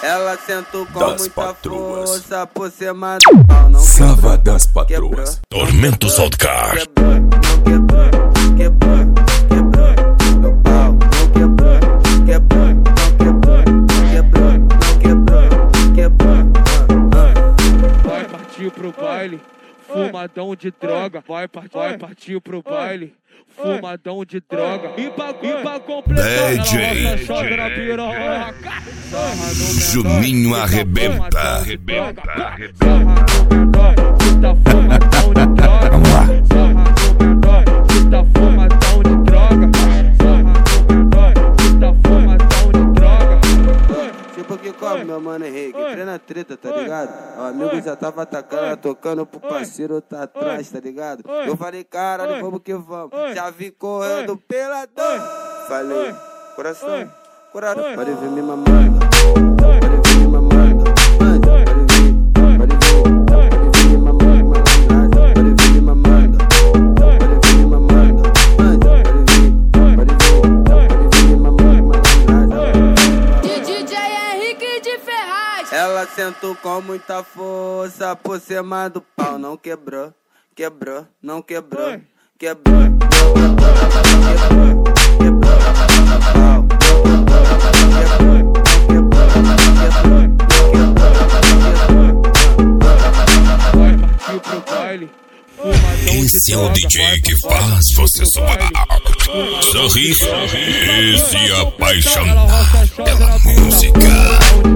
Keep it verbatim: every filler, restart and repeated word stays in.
Ela sentou com das muita patroas. força por cima do pau, não Sava das patroas. Tormento Soundcard. quebrou, não quebrou, quebrou, quebrou, meu pau, não quebrou, quebrou, não quebrou, quebrou, não quebrou, quebrou, ah, ah. Vai partir pro baile, fumadão de droga. Vai, part, vai partir pro baile, fumadão de droga. E pra, e pra completar, D J, ela chota na piroca. Juninho arrebenta, arrebenta, arrebenta. Vamos lá. Fumadão de droga. Fumadão de droga. Tipo que come, meu mano Henrique, treina treta, tá ligado? O amigo já tava atacando, tocando pro parceiro, tá atrás, tá ligado? Eu falei, caralho, vamos que vamos. Já vi correndo pela dor. Falei, coração, coração, pode vir me mamando. Pode vir me mamando. Pode vir, pode vir, pode vir me mamando. Pode vir me mamando. Pode vir me mamando. Pode vir, pode vir, pode vir me mamando. D J Henrique de Ferraz. Ela sentou com muita força por cima do pau, não quebrou, quebrou, não quebrou, quebrou, não quebrou, quebrou, quebrou, pau, quebrou, quebrou, quebrou, Vai partir pro baile, fumadão de Esse é o droga. D J Vai que partir faz você pro suar, baile, sorrir e se ela apaixonar roça, chota pela na piroca. música.